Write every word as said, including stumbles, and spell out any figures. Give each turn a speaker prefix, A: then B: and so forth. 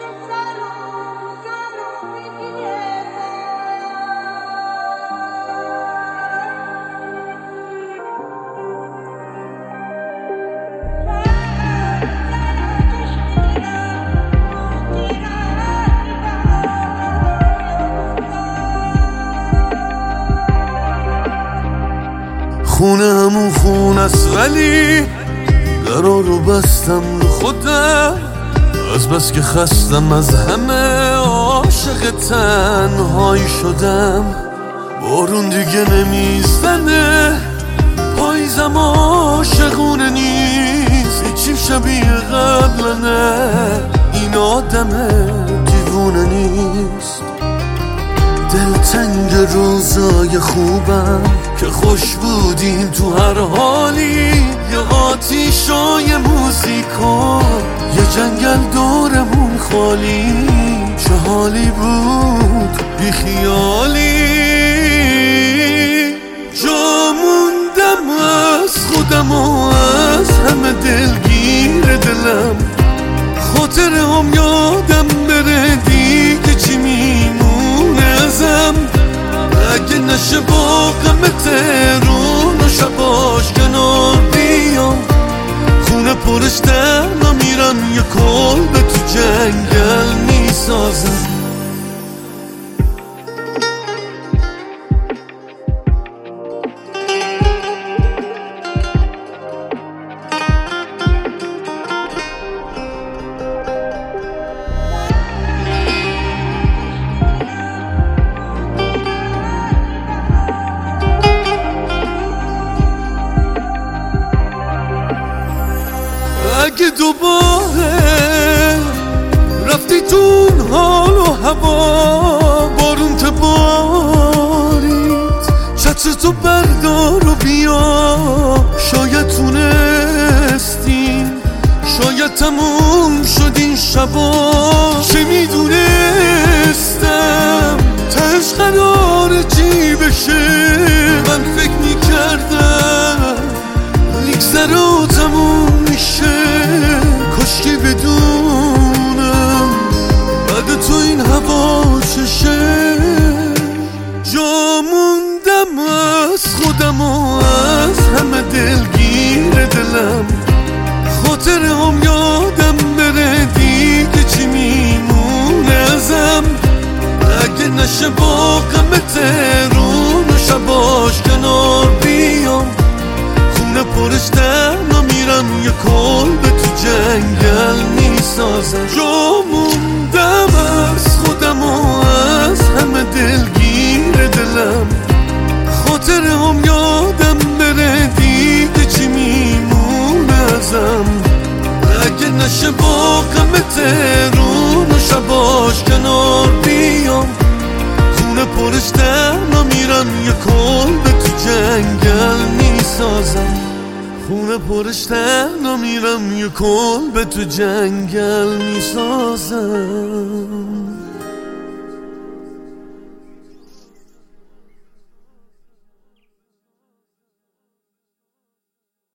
A: خونه همون خونه است ولی درا رو بستم رو خودم، از بس که خستم از همه عاشق تنهایی شدم. بارون دیگه نمیزنه، پاییزم عاشقونه نیست، هیچی شبیه قبلنه، این آدم دیوونه نیست. دلتنگ روزای خوبم که خوش بودیم تو هر حالی، یه آتیشای موزیکا، یه جنگل دورمون خالی، چه حالی بود بی خیالی. جا موندم از خودم و از همه دلگیر دلم، خاطره هم یادم بره دیگه چی میمونه ازم. اگه نشه با غم تهرون و شباش کنار بیام، خونه پرش تنها میرم، یه کلبه تو جنگل میسازم. اگه دوباره رفتی تو حال و هوا، بارون که بارید چتر تو بردار و بیا، شاید تونستیم، شاید تموم شد این شبا. چه میدونستم تهش قراره چی بشه، من فکر میکردم میگذره و تموم میشه، کاشکی بدونم بعد تو این هوا چشه. جا موندم از خودم و از همه دلگیر دلم، خاطره هم یادم بره دیگه چی میمونه ازم. اگه نشه با غم تهرون و شباش کنار بیام، خونه پرش تنها میرم، یه کلبه تو جنگل میسازم. جا موندم از خودم و از همه دلگیر دلم، خاطره هم یادم بره دیگه چی میمونه ازم. اگه نشه با غم تهرون و شباش کنار بیام، خونه پرش تنها میرم، یه کلبه تو جنگل میسازم. خونه پرش تنها میرم، یه کلبه تو جنگل میسازم.